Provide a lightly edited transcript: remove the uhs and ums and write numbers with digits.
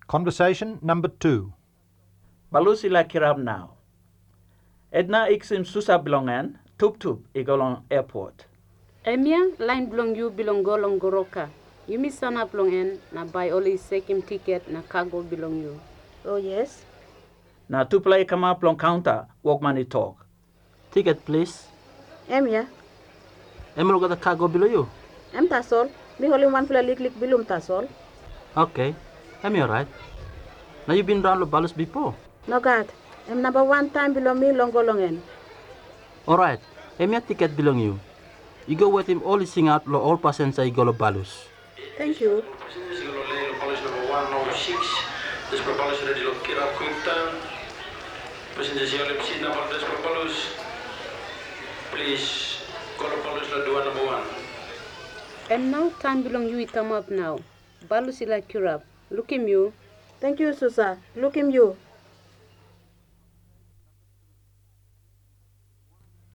Conversation number 2. Balu sila kirab now. Edna iksim susa belongan, tup igolong airport. Emia line belong you belong golong goroka. You miss sana belong en na buy only second ticket na cargo belong you. Oh yes. Na tuplay kama plong counter, walk money talk. Ticket, please. Emia. Emro got the cargo below you. Em tasol. Mi holi one fila lik bilum tasol. Okay. Am you alright? Now you've been round the Balus before. No God. Em number one time below me longolongen. Alright. Em your ticket belong you. You go with him all sing out lo all passengers you go to Balus. Thank you. Balus number 106. This Balus ready to get up quick time. Passengers here lip seat number this Balus. Please call Balus number 1. And now time belong you come up now. Balu sila kirab. Look him you. Thank you, Susa. Look him you.